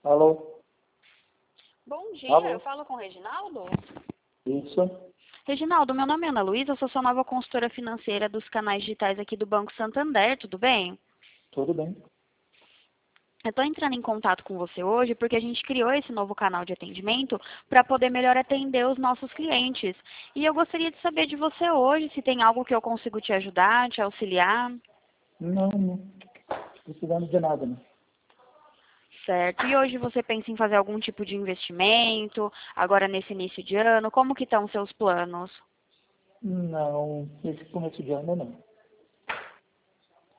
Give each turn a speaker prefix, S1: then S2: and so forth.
S1: Alô?
S2: Bom dia,
S1: Alô?
S2: eu falo com o Reginaldo.
S1: Isso?
S2: Reginaldo, meu nome é Ana Luísa, eu sou sua nova consultora financeira dos canais digitais aqui do Banco Santander, tudo bem?
S1: Tudo bem?
S2: Eu estou entrando em contato com você hoje porque a gente criou esse novo canal de atendimento para poder melhor atender os nossos clientes. E eu gostaria de saber de você hoje se tem algo que eu consigo te ajudar, te auxiliar.
S1: Não precisamos de nada, né?
S2: Certo. E hoje você pensa em fazer algum tipo de investimento, agora nesse início de ano? Como que estão os seus planos?
S1: Não, esse começo de ano não.